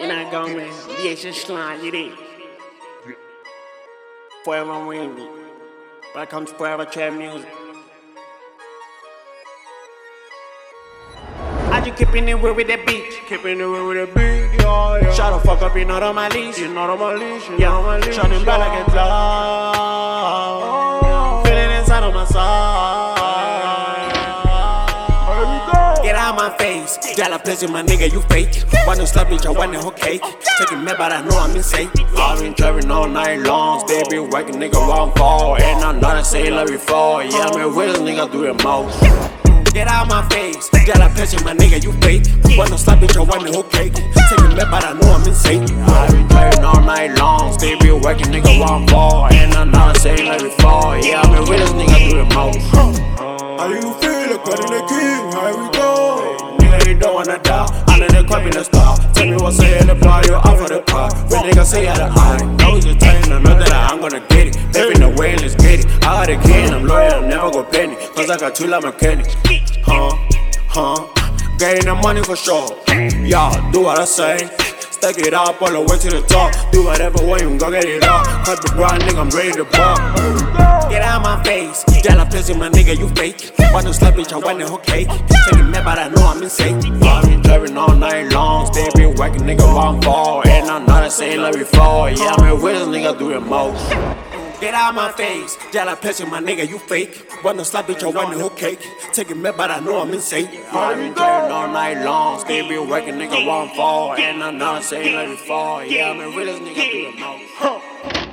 not going to VHS slime, you did. Forever windy. Welcome to Forever Trap Music. I just keeping it real with that beat. Keeping it real with that beat, yeah. Shut the fuck up, you're not on my leash. You're not on my leash, you're Yeah, not on my leash. shining bright like a cloud. Feeling inside of my soul. Get out my face. Y'all pleasure, my nigga, you fake. Wanna slap bitch, I want the whole cake. Taking me, but I know I'm insane. I've been driving all night long. Still be working, nigga, wrong fall. And I'm not a sailor before. Yeah, I'm a real nigga, do the most. Get out my face. Y'all pleasure, my nigga, you fake. Wanna slap bitch, I want the whole cake. Taking me, but I know I'm insane. I've been driving all night long. Still be working, nigga, wrong fall. And I'm not a sailor before. Yeah, I'm a real nigga, do the most. How you feel? Cutting the king, how we go? Nigga, you don't wanna die. I'm in the club in the star. Tell me what's in the bar, you off of the car. When nigga say out of eye, know you're telling another that I'm gonna get it. Living the way, let's get it. I got a kid, I'm loyal, I'm never gonna penny. Cause I got two like mechanics. Getting the money for sure. Y'all do what I say. Stack it up all the way to the top. Do whatever way you go get it up. Cut the grind, nigga, I'm ready to pop. Get out my face. Y'all I'm pleasing, my nigga, you fake. Wanna slap bitch, I want the whole cake. Taking me, but I know I'm insane. I've been driving all night long. Still be working, nigga, wrong fall. And I'm not a sailor before. Yeah, I'm a real nigga, do the most. Get out my face. Y'all I'm pleasing, my nigga, you fake. Wanna slap bitch, I want the whole cake. Taking me, but I know I'm insane. I've been driving all night long. Still be working, nigga, wrong fall. And I'm not a sailor before. Yeah, I'm a real nigga, do the most.